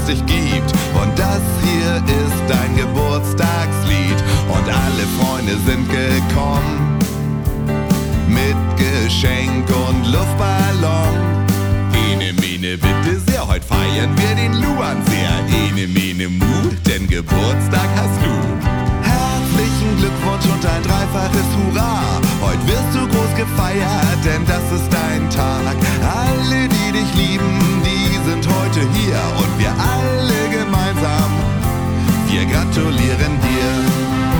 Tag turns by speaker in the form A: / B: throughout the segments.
A: es dich gibt. Und das hier ist dein Geburtstagslied. Und alle Freunde sind gekommen mit Geschenk und Luftballon. Ene, mene, bitte sehr, heute feiern wir den Luan sehr. Ene, mene, mu, denn Geburtstag hast du. Herzlichen Glückwunsch und ein dreifaches Hurra. Heute wirst du groß gefeiert, denn das ist dein Tag. Alle, die dich lieben, die sind heute hier. Und wir alle gemeinsam, wir gratulieren dir.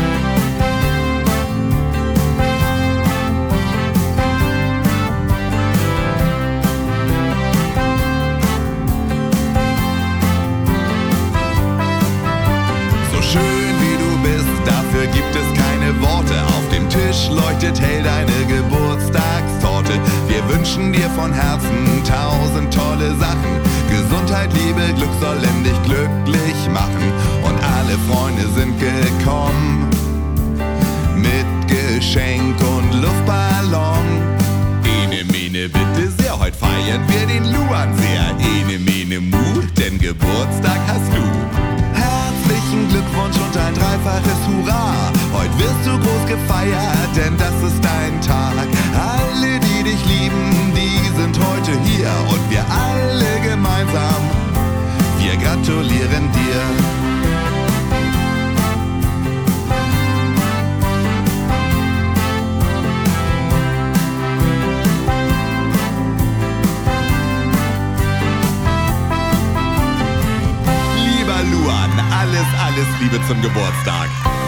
A: Schön wie du bist, dafür gibt es keine Worte. Auf dem Tisch leuchtet hell deine Geburtstagstorte. Wir wünschen dir von Herzen 1000 tolle Sachen. Gesundheit, Liebe, Glück sollen dich glücklich machen. Und alle Freunde sind gekommen mit Geschenk und Luftballon. Ene, mene, bitte sehr, heute feiern wir den Luan sehr. Ene, mene, mu, denn Geburtstag hast du. Herzlichen Glückwunsch und ein dreifaches Hurra. Heute wirst du groß gefeiert, denn das ist dein Tag. Alle, die dich lieben, die sind heute hier. Und wir alle gemeinsam, wir gratulieren dir. Luan, alles Liebe zum Geburtstag.